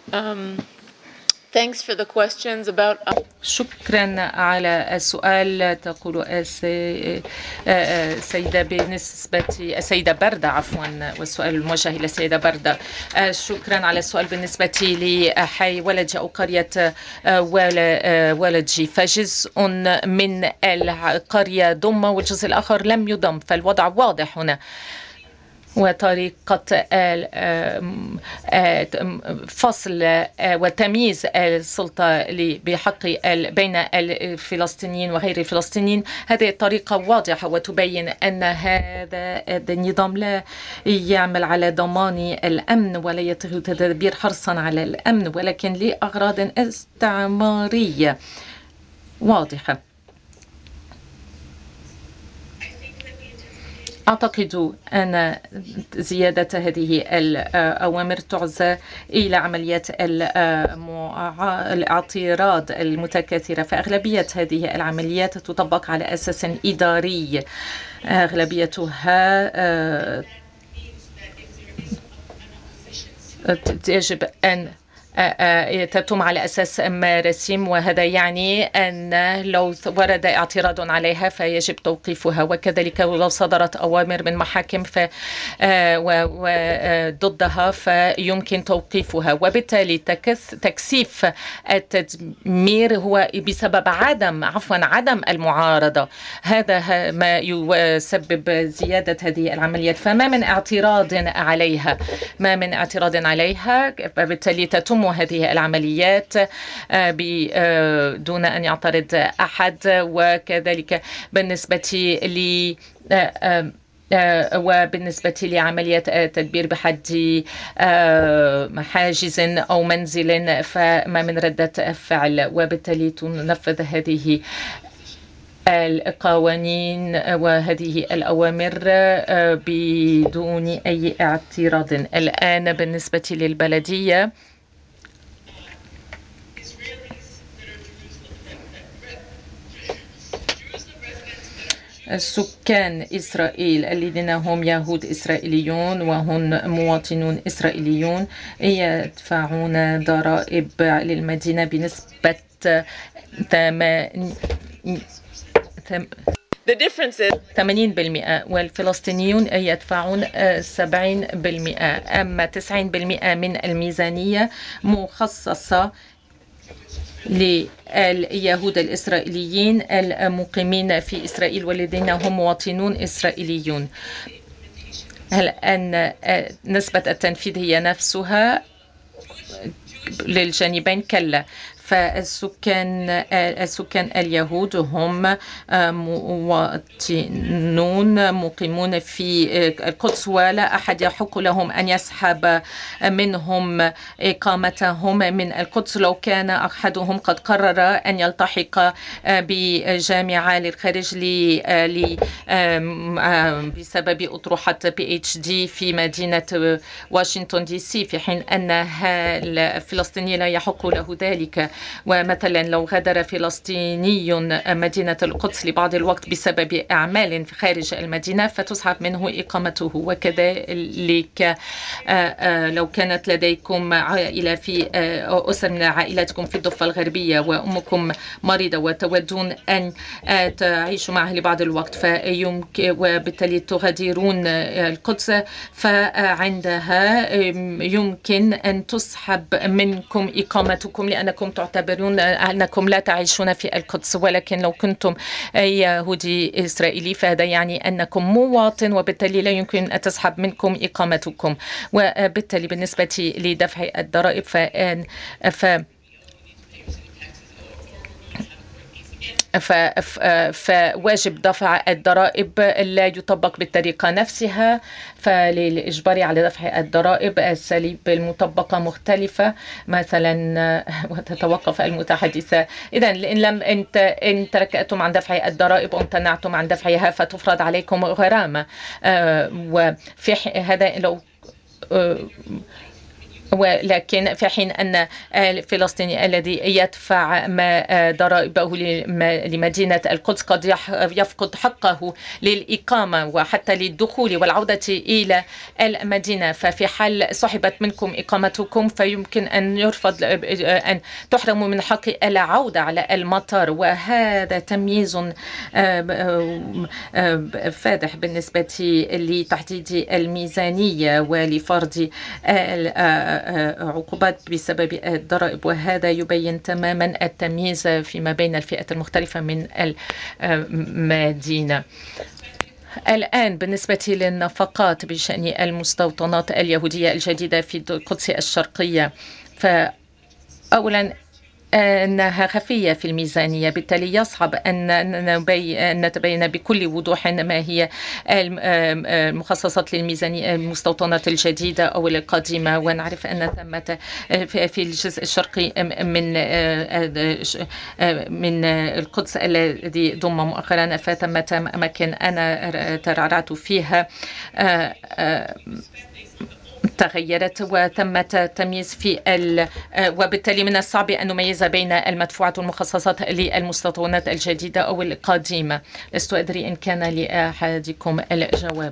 Um, Thanks for the questions about. شكرا على السؤال. تقول سيدة السيدة بردة عفوا، والسؤال الموجه إلى السيدة بردة. شكرا على السؤال بالنسبة لحي ولدجي أو قرية ولدجي، فجزء من القرية ضم والجزء الآخر لم يضم، فالوضع واضح هنا. وطريقة فصل وتمييز السلطة بحق بين الفلسطينيين وغير الفلسطينيين، هذه الطريقة واضحة وتبين أن هذا النظام لا يعمل على ضمان الأمن ولا يتخذ تدابير حرصا على الأمن، ولكن لأغراض استعمارية واضحة. أعتقد أن زيادة هذه الأوامر تعزى إلى عمليات الاعتراض المتكاثرة، فأغلبية هذه العمليات تطبق على أساس إداري، أغلبيتها يجب أن تتم على أساس مراسيم، وهذا يعني أن لو ورد اعتراض عليها فيجب توقيفها، وكذلك لو صدرت أوامر من محاكم ضدها فيمكن توقيفها. وبالتالي تكثيف التدمير هو بسبب عدم المعارضة، هذا ما يسبب زيادة هذه العمليات. فما من اعتراض عليها، بالتالي تتم هذه العمليات دون أن يعترض أحد. وكذلك بالنسبة لي وبالنسبة لعملية تدبير بحد حاجز أو منزل فما من ردة فعل، وبالتالي تنفذ هذه القوانين وهذه الأوامر بدون أي اعتراض. الآن بالنسبة للبلدية، سكان إسرائيل الذين هم يهود إسرائيليون وهم مواطنون إسرائيليون يدفعون ضرائب للمدينة بنسبة 80%، والفلسطينيون يدفعون 70%. أما 90% من الميزانية مخصصة لليهود الإسرائيليين المقيمين في إسرائيل والذين هم مواطنون إسرائيليون. هل أن نسبة التنفيذ هي نفسها للجانبين؟ كلا. فالسكان اليهود هم مواطنون مقيمون في القدس، ولا أحد يحق لهم أن يسحب منهم إقامتهم من القدس لو كان أحدهم قد قرر أن يلتحق بجامعة للخارج بسبب أطروحة PhD في مدينة واشنطن دي سي، في حين أن الفلسطيني لا يحق له ذلك. ومثلا لو غادر فلسطيني مدينة القدس لبعض الوقت بسبب أعمال خارج المدينة فتسحب منه إقامته. وكذلك لو كانت لديكم عائلة في أسر من عائلاتكم في الضفة الغربية وأمكم مريضة وتودون أن تعيشوا معها لبعض الوقت فيمكن، وبالتالي تغادرون القدس، فعندها يمكن أن تسحب منكم إقامتكم لأنكم تعتبرون أنكم لا تعيشون في القدس. ولكن لو كنتم يهودي إسرائيلي فهذا يعني أنكم مواطن، وبالتالي لا يمكن أن تسحب منكم إقامتكم. وبالتالي بالنسبة لدفع الضرائب فواجب دفع الضرائب لا يطبق بالطريقة نفسها، فللإجبار على دفع الضرائب الأساليب المطبقة مختلفة مثلا وتتوقف المتحدثة. إذن إن تركتم عن دفع الضرائب وامتنعتم عن دفعها فتفرض عليكم غرامة. وفي هذا لو ولكن في حين أن الفلسطيني الذي يدفع ما ضرائبه لمدينة القدس قد يفقد حقه للإقامة وحتى للدخول والعودة إلى المدينة. ففي حال سحبت منكم إقامتكم فيمكن أن يرفض أن تحرموا من حق العودة على المطار، وهذا تمييز فادح بالنسبة لتحديد الميزانية ولفرض عقوبات بسبب الضرائب، وهذا يبين تماما التمييز فيما بين الفئات المختلفة من المدينة. الآن بالنسبة للنفقات بشأن المستوطنات اليهودية الجديدة في القدس الشرقية، فأولا أنها خفية في الميزانية، بالتالي يصعب أن نتبين بكل وضوح ما هي المخصصات للميزانية المستوطنات الجديدة أو القديمة. ونعرف أن ثمة في الجزء الشرقي من القدس الذي ضم مؤخرا فثمة أماكن أنا ترعرعت فيها تغيرت وتمت تمييز في وبالتالي من الصعب أن نميز بين المدفوعات والمخصصات للمستوطنات الجديدة أو القديمة. لست أدري إن كان لأحدكم الجواب.